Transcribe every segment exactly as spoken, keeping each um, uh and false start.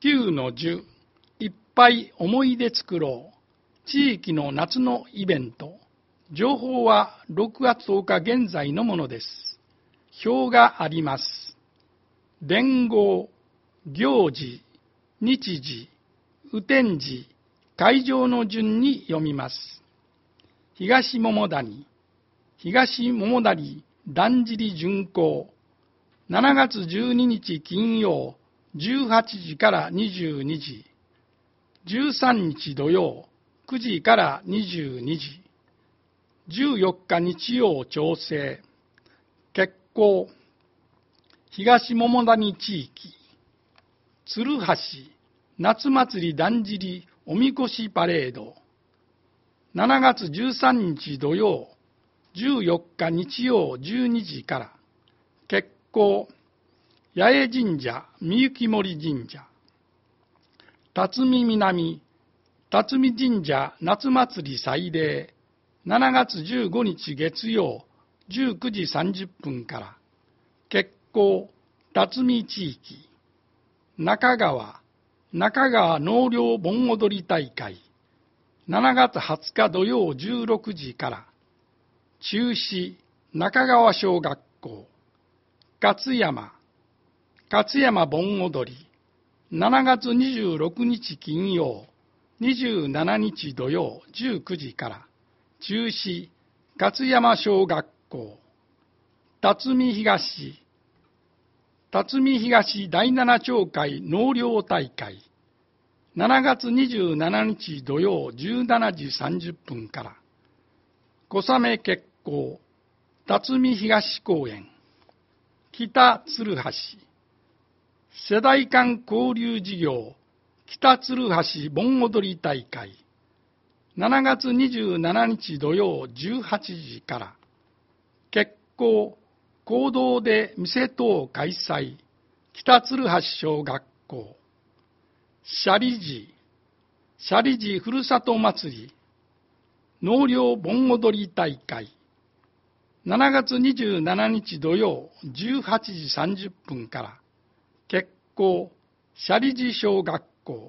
きゅうのじゅう、いっぱい思い出作ろう。地域の夏のイベント。情報はろくがつとおか現在のものです。表があります。連合、行事、日時、雨天時、会場の順に読みます。東桃谷、東桃谷だんじり巡行。しちがつじゅうににち金曜、じゅうはちじからにじゅうにじ。じゅうさんにち土曜、くじからにじゅうにじ。じゅうよっか日曜調整。決行。東桃谷地域。鶴橋、夏祭りだんじりおみこしパレード。しちがつじゅうさんにち土曜、じゅうよっか日曜じゅうにじから。決行。八重神社、みゆき森神社。辰巳南、辰巳神社夏祭り祭礼。しちがつじゅうごにち月曜、じゅうくじさんじゅっぷんから。決行。辰巳地域。中川、中川納涼盆踊り大会。しちがつはつか土曜じゅうろくじから。中止、中川小学校。勝山、勝山盆踊り。しちがつにじゅうろくにち金曜、にじゅうしちにち土曜じゅうくじから。中止、勝山小学校。辰巳東、辰巳東だいなな町会納涼大会。しちがつにじゅうしちにち土曜じゅうしちじさんじゅっぷんから。小雨決行、辰巳東公園。北鶴橋、世代間交流事業北鶴橋盆踊り大会。しちがつにじゅうしちにち土曜じゅうはちじから。決行、公道で店等開催。北鶴橋小学校。斜里寺、斜里寺ふるさと祭り。納涼盆踊り大会。しちがつにじゅうしちにち土曜じゅうはちじさんじゅっぷんから。決行、斜里寺小学校。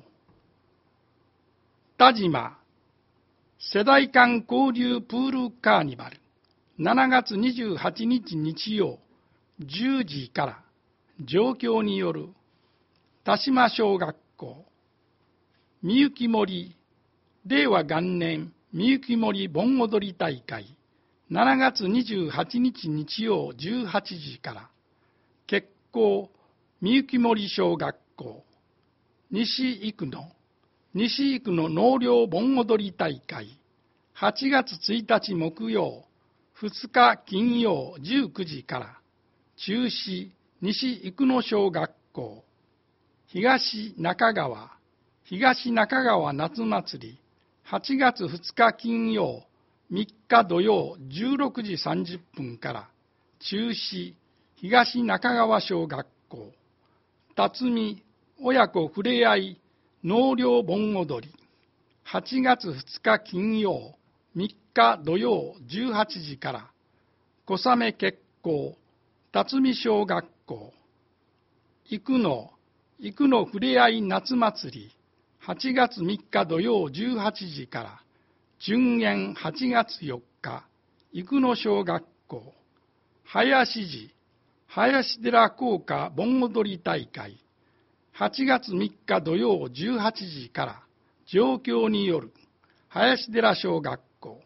田島、世代間交流プールカーニバル。しちがつにじゅうはちにち日曜じゅうじから。状況による。田島小学校。みゆき森、令和元年みゆき森盆踊り大会。しちがつにじゅうはちにち日曜じゅうはちじから。決行、みゆき森小学校。西生野、西生野納涼盆踊り大会。はちがつついたち木曜、ふつか金曜じゅうくじから。中止、西生野小学校。東中川、東中川夏祭り。はちがつふつか金曜、みっか土曜じゅうろくじさんじゅっぷんから。中止、東中川小学校。辰巳親子ふれあい納涼盆踊り。はちがつふつか金曜、みっか土曜じゅうはちじから。小雨決行、辰巳小学校。生野、生野ふれあい夏祭り。はちがつみっか土曜じゅうはちじから。順延はちがつよっか、生野小学校。林寺、林寺校歌盆踊り大会。はちがつみっか土曜じゅうはちじから。状況による。林寺小学校。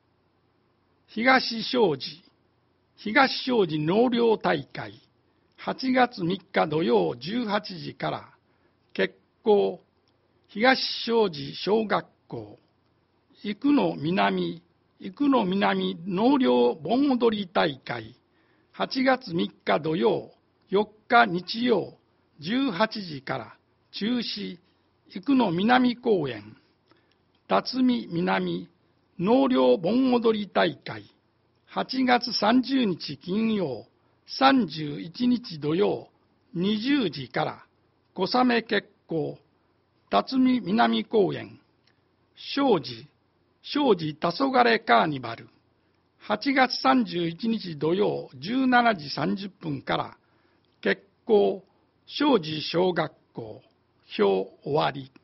東正寺、東正寺納涼大会。はちがつみっか土曜じゅうはちじから。決行、東正寺小学校。生野南、生野南納涼盆踊り大会。はちがつみっか土曜、よっか日曜、じゅうはちじから。中止、生野南公園。辰巳南納涼盆踊り大会。はちがつさんじゅうにち金曜、さんじゅういちにち土曜、にじゅうじから。小雨決行、辰巳南公園。正寺、正寺黄昏カーニバル。はちがつさんじゅういちにち土曜じゅうしちじさんじゅっぷんから。決行、正寺小学校。 表終わり。